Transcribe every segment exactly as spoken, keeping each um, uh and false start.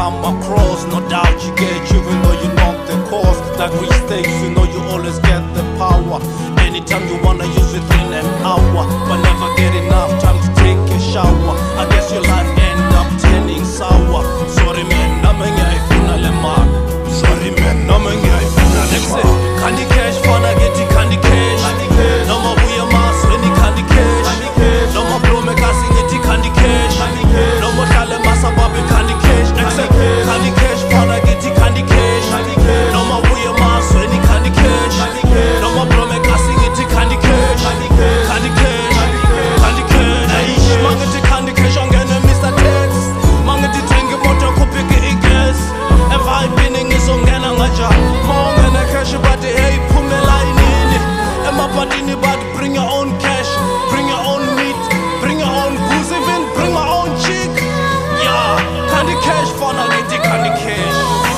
come across. No doubt you get, even though you know the cost. Like rich stakes, you know you always get the power. Anytime you wanna use within an hour, but never get enough time to take a shower. I guess your life end up turning sour. Sorry man, namanya ifuna le mali. Sorry man, namanya ifuna le mali. Candy cash, fana get it candy cash. No more buya mas when it candy cash. No more blow me casting it candy cash. No more shale masa babe candy cash. Candy cash, fana get it candy cash. No more buya mas when it candy cash. No more blow me casting it candy cash. Candy cash, candy cash. Aish, mangeti candy cash on gonna Mister Tex. Mangeti tengi moto kupiki iges. If I pinning is on gonna ngaja. Mongana cash but hey pumela inini. Emma patini but bring your own cash. Bring your own meat. Bring your own booze. Even bring my own chick. Yeah, candy cash fana get it candy cash.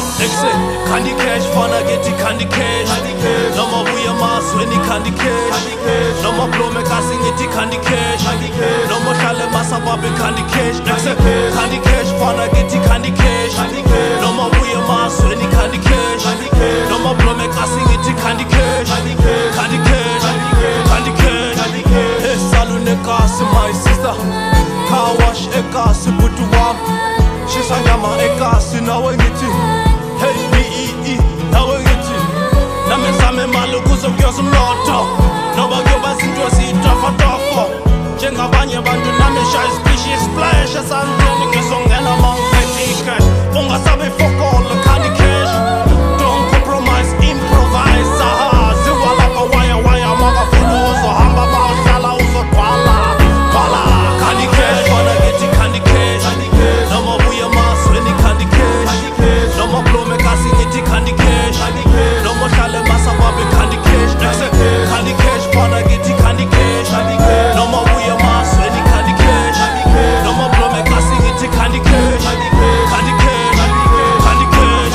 Candy cash fana get it candy cash. No more buya mas when it candy cash. No more blow me casting it candy cash. No more shale masa babe candy cash. Candy cash fana get it candy cash. No more buya mas when it candy cash. No more blow me casting it candy cash. Candy cash, candy cash. Hey salon ekasi my sister. Car wash ekasi butu wam. Shisanyama ekasi nawe ngiti. Hey B E E nawe ngiti. Namezame malu kuzokyoza umnotho. Noba kuyoba zinto zitofotofo. Njengabanye abantu namesha ispecies splash esandleni ngizongena mangiphethe cash. Ungasabe fokol candy cash. Don't compromise, improvise. Aha, ziwa lapha waya waya makafuna uzohamba mawuhlala uzogqwala. Qwala candy cash, wanna get it candy cash. No more buya mas when it candy cash. No more blow me casting it candy cash. No more shale masa babe candy cash. Candy cash, wanna get it candy cash. No more buya mas when it candy cash. No more blow me casting it candy cash. Candy cash, candy cash, candy cash.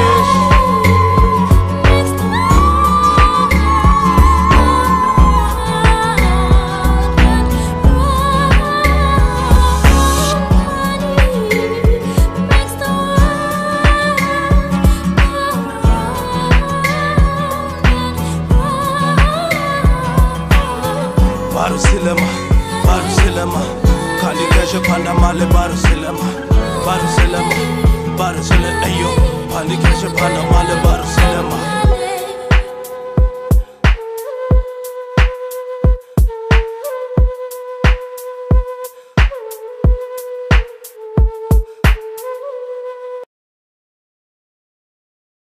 Barusilema, Barusilema, candy cash panda male Barusilema, Barusilema, Barusilema, ayo, candy cash panda male Barusilema.